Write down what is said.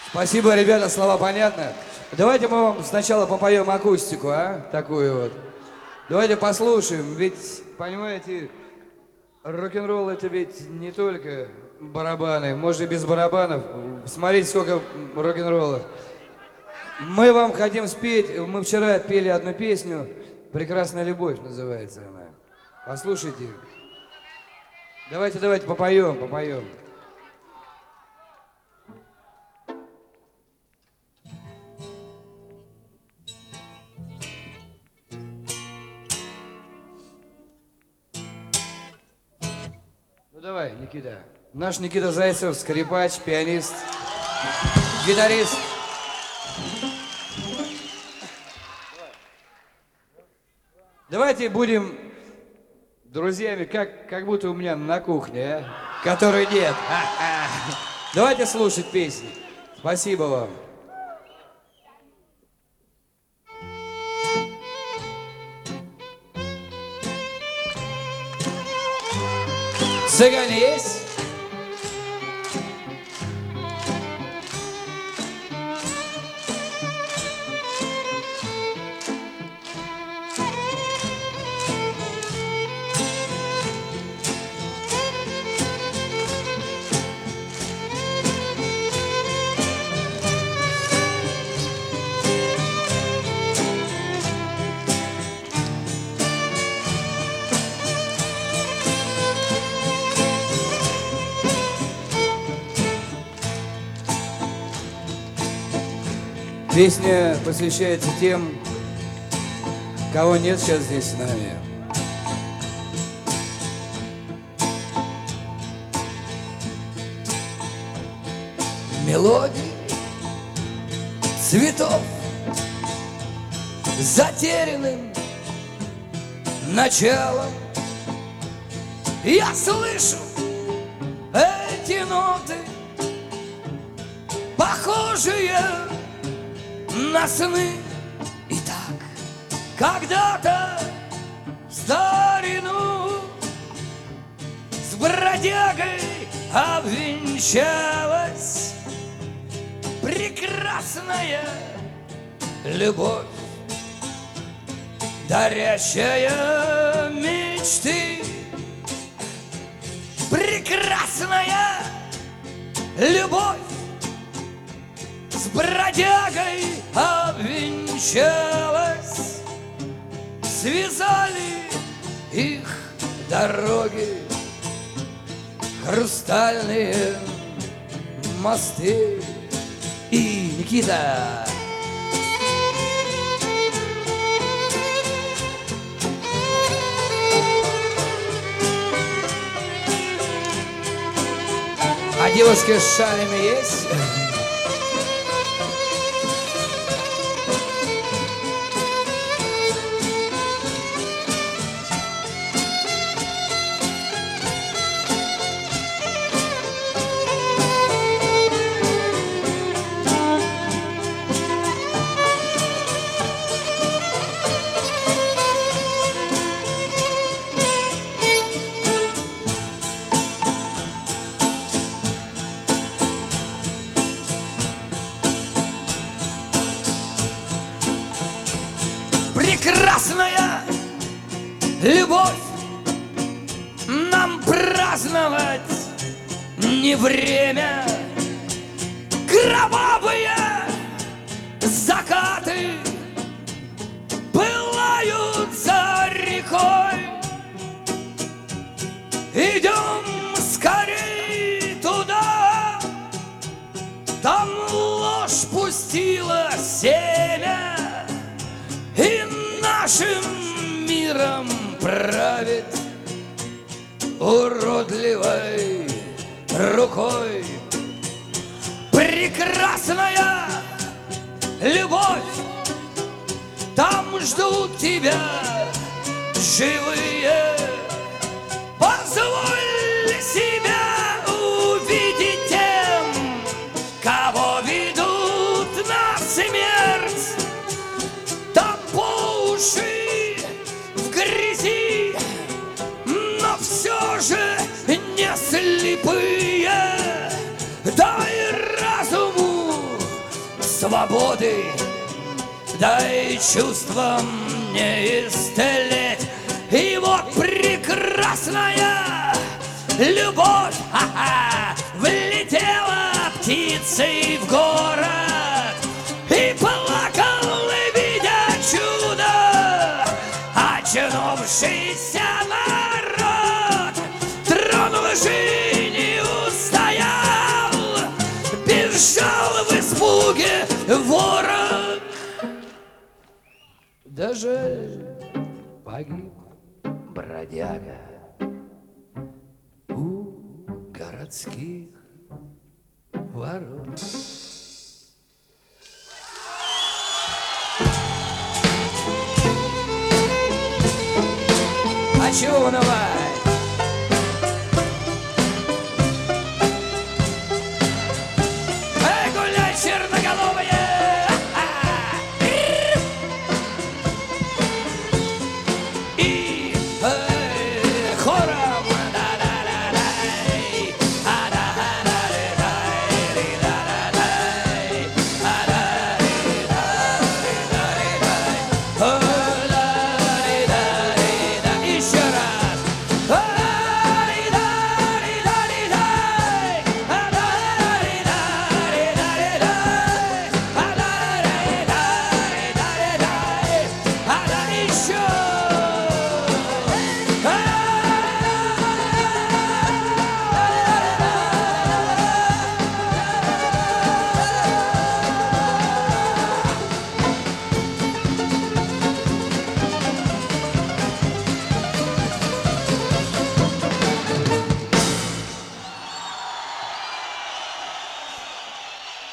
Спасибо, ребята, слова понятны. Давайте мы вам сначала попоем акустику, а? Такую вот. Давайте послушаем, ведь, понимаете, рок-н-ролл это ведь не только барабаны, может и без барабанов. Смотрите, сколько рок-н-ролла. Мы вам хотим спеть, мы вчера пели одну песню, «Прекрасная любовь» называется она. Послушайте. Давайте попоем. Ну давай, Никита. Наш Никита Зайцев, скрипач, пианист, гитарист. Давайте будем друзьями, как будто у меня на кухне, а? Которой нет. Давайте слушать песни. Спасибо вам. Цыгане есть? Песня посвящается тем, кого нет сейчас здесь с нами. Мелодии цветов затерянным началом я слышу эти ноты, похожие на сны. И так когда-то в старину с бродягой обвенчалась прекрасная любовь, дарящая мечты. Прекрасная любовь с бродягой обвенчалась, связали их дороги, хрустальные мосты. И Никита. А девушки с шалями есть? Прекрасная любовь, нам праздновать не время. Кровавые закаты пылают за рекой. Идем скорей туда, там ложь пустила семя, и нашим миром правит уродливой рукой. Прекрасная любовь, там ждут тебя живые. Позволь себя увидеть тем, кого ведут на смерть. Там по уши в грязи, но все же не слепые. Дай разуму свободы, дай чувствам не истлеть. И вот прекрасная любовь, ха-ха, влетела птицей в город и плакал, видя чудо, очнувшийся народ. Тронул же не устоял, бежал в испуге ворон. Даже погиб бродяга у городских ворот. А чего унывать?